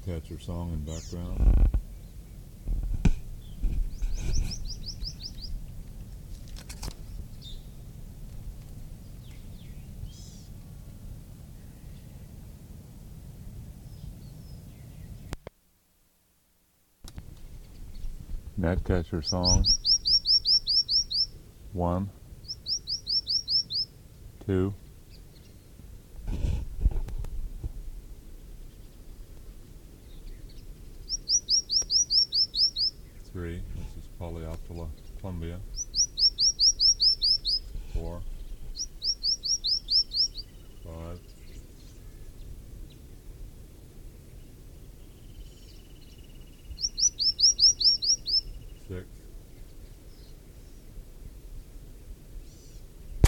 Gnatcatcher song in background. Gnatcatcher song. 1, 2. 3. This is Polyoptila plumbea. 4.